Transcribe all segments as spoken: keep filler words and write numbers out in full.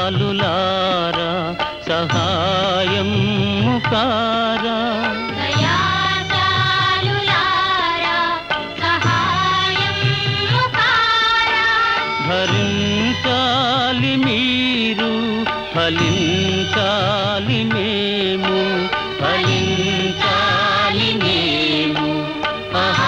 దయాశాలులారా సహాయం ముకారా భరించాలి మీరు ఫలించాలి మేము ఫలించాలి మేము ఆహా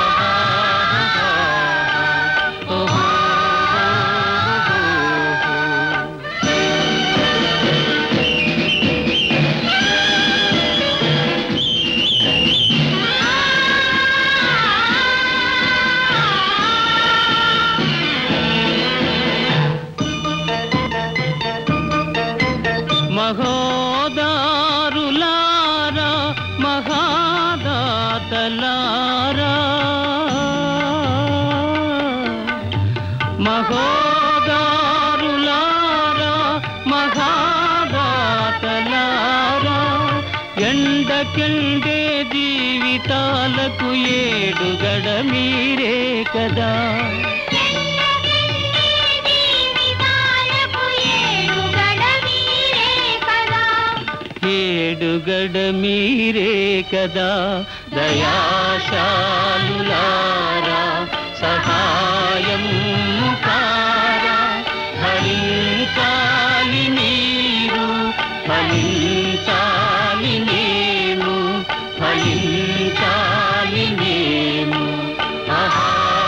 మహోదారులారా మహాదాతలారా మహోదారులారా మహాదాతలారా ఎండకెండే జీవితాలకు ఏడుగడ మీరే కదా ఏడుగడ మీరే కదా దయాశాలులారా సహాయం ముకారా భరించాలి మీరు ఫలించాలి మేము ఫలించాలి మేము ఆహా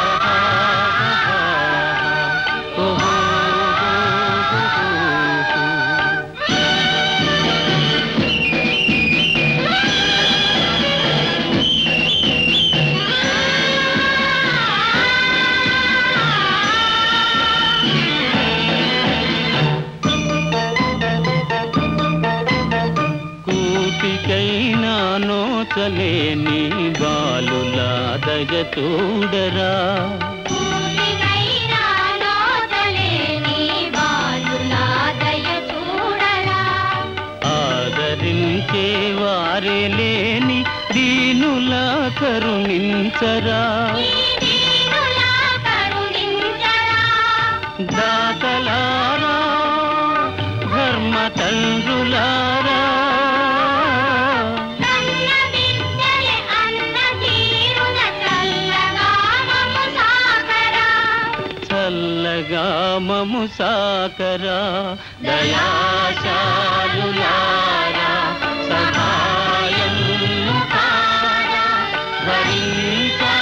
కూటికైనా నోచలేని బాలులా దయ చూడరా ఆదరించే వారే లేని దీనులా కరుణించరా దాతలారా ధర్మ తండ్రులారా చల్లగా మము సాకరా దయాశాలులారా సహాయం ముకారా భరించ